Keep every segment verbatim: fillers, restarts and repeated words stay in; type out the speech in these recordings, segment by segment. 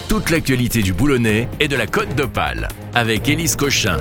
Toute l'actualité du Boulonnais et de la Côte d'Opale avec Élise Cochin.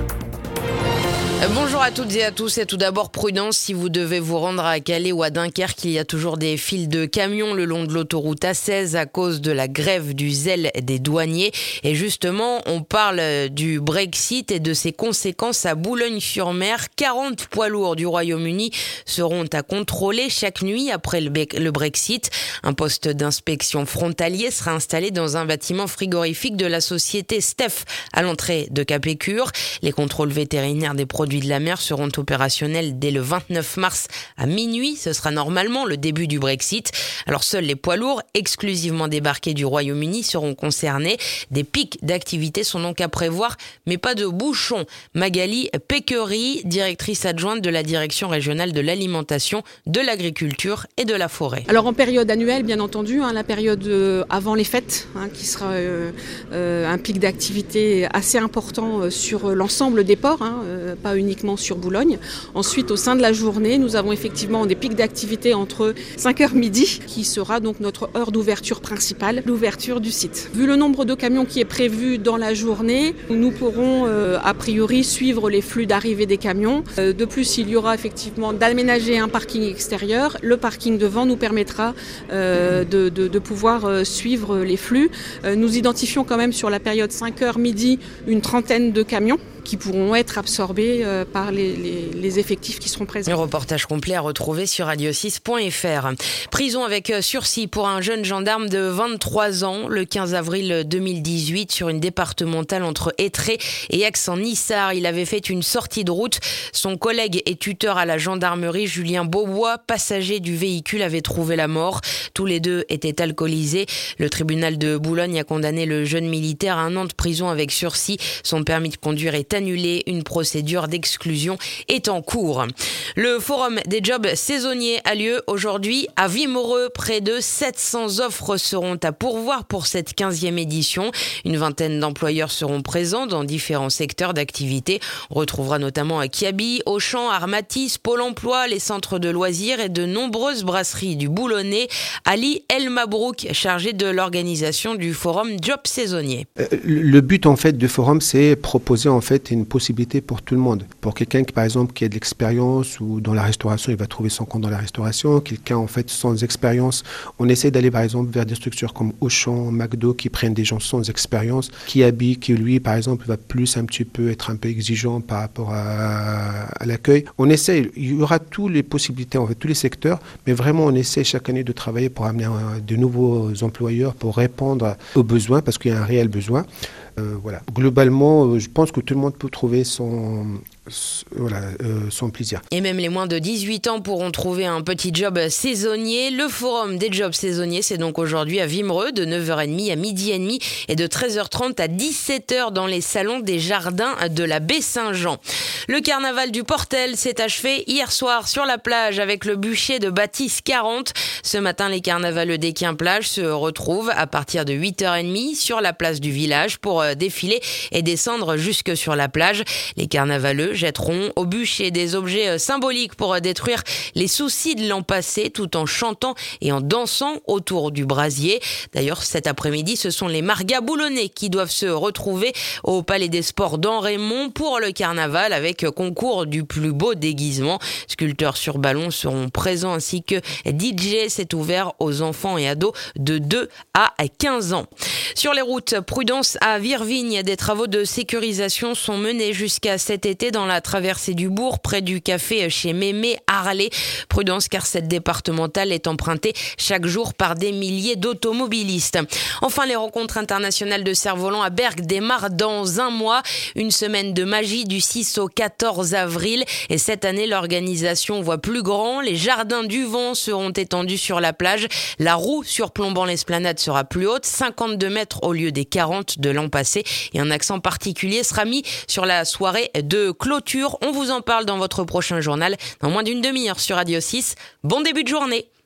Bonjour à toutes et à tous, et tout d'abord prudence si vous devez vous rendre à Calais ou à Dunkerque. Il y a toujours des files de camions le long de l'autoroute A seize à cause de la grève du zèle des douaniers. Et justement, on parle du Brexit et de ses conséquences à Boulogne-sur-Mer. quarante poids lourds du Royaume-Uni seront à contrôler chaque nuit après le Brexit. Un poste d'inspection frontalier sera installé dans un bâtiment frigorifique de la société Steph à l'entrée de Capécure. Les contrôles vétérinaires des produits de la mer seront opérationnels dès le vingt-neuf mars à minuit. Ce sera normalement le début du Brexit. Alors seuls les poids lourds exclusivement débarqués du Royaume-Uni seront concernés. Des pics d'activité sont donc à prévoir, mais pas de bouchons. Magali Péquery, directrice adjointe de la direction régionale de l'alimentation, de l'agriculture et de la forêt. Alors en période annuelle, bien entendu, hein, la période euh, avant les fêtes, hein, qui sera euh, euh, un pic d'activité assez important euh, sur l'ensemble des ports, hein, euh, pas uniquement sur Boulogne. Ensuite, au sein de la journée, nous avons effectivement des pics d'activité entre cinq heures midi, qui sera donc notre heure d'ouverture principale, l'ouverture du site. Vu le nombre de camions qui est prévu dans la journée, nous pourrons euh, a priori suivre les flux d'arrivée des camions. Euh, de plus, il y aura effectivement d'aménager un parking extérieur. Le parking devant nous permettra euh, de, de, de pouvoir euh, suivre les flux. Euh, nous identifions quand même sur la période cinq heures midi une trentaine de camions qui pourront être absorbés euh, par les, les, les effectifs qui seront présents. Le reportage complet à retrouver sur radio six point f r. Prison avec sursis pour un jeune gendarme de vingt-trois ans le quinze avril deux mille dix-huit sur une départementale entre Étré et Aix-en-Nissard. Il avait fait une sortie de route. Son collègue et tuteur à la gendarmerie, Julien Beaubois, passager du véhicule, avait trouvé la mort. Tous les deux étaient alcoolisés. Le tribunal de Boulogne a condamné le jeune militaire à un an de prison avec sursis. Son permis de conduire est annulé. Une procédure d'exclusion est en cours. Le forum des jobs saisonniers a lieu aujourd'hui à Wimereux. Près de sept cents offres seront à pourvoir pour cette quinzième édition. Une vingtaine d'employeurs seront présents dans différents secteurs d'activité. On retrouvera notamment à Kiabi, Auchan, Armatis, Pôle emploi, les centres de loisirs et de nombreuses brasseries du Boulonnais. Ali El Mabrouk, chargé de l'organisation du forum job saisonnier. Euh, le but en fait du forum, c'est proposer en fait une possibilité pour tout le monde. Pour quelqu'un qui par exemple qui a de l'expérience ou dans la restauration, il va trouver son compte dans la restauration. Quelqu'un en fait sans expérience, on essaie d'aller par exemple vers des structures comme Auchan, McDo qui prennent des gens sans expérience, qui habitent, qui lui par exemple va plus un petit peu être un peu exigeant par rapport à, à l'accueil. On essaie, il y aura toutes les possibilités en fait, tous les secteurs, mais vraiment on essaie chaque année de travailler pour amener euh, de nouveaux employeurs pour répondre aux besoins parce qu'il y a un réel besoin. Euh, voilà. Globalement, euh, je pense que tout le monde peut trouver son, son, voilà, euh, son plaisir. Et même les moins de dix-huit ans pourront trouver un petit job saisonnier. Le forum des jobs saisonniers, c'est donc aujourd'hui à Wimereux de neuf heures trente à midi et demi et de treize heures trente à dix-sept heures dans les salons des jardins de la baie Saint-Jean. Le carnaval du Portel s'est achevé hier soir sur la plage avec le bûcher de Bâtisse quarante. Ce matin, les carnavaleux d'Équin-Plage se retrouvent à partir de huit heures trente sur la place du village pour défiler et descendre jusque sur la plage. Les carnavaleux jetteront au bûcher des objets symboliques pour détruire les soucis de l'an passé tout en chantant et en dansant autour du brasier. D'ailleurs, cet après-midi, ce sont les margas boulonnais qui doivent se retrouver au Palais des Sports d'En-Raymond pour le carnaval avec concours du plus beau déguisement. Sculpteurs sur ballon seront présents ainsi que D J. C'est ouvert aux enfants et ados de deux à quinze ans. Sur les routes, prudence à Virvigne. Des travaux de sécurisation sont menés jusqu'à cet été dans la traversée du bourg, près du café chez Mémé Harley. Prudence car cette départementale est empruntée chaque jour par des milliers d'automobilistes. Enfin, les rencontres internationales de cerfs-volants à Berck démarrent dans un mois. Une semaine de magie du six au quatorze avril. Et cette année, l'organisation voit plus grand. Les jardins du vent seront étendus sur la plage. La roue surplombant l'esplanade sera plus haute, cinquante-deux mètres au lieu des quarante de l'an passé. Et un accent particulier sera mis sur la soirée de clôture. On vous en parle dans votre prochain journal dans moins d'une demi-heure sur Radio six. Bon début de journée.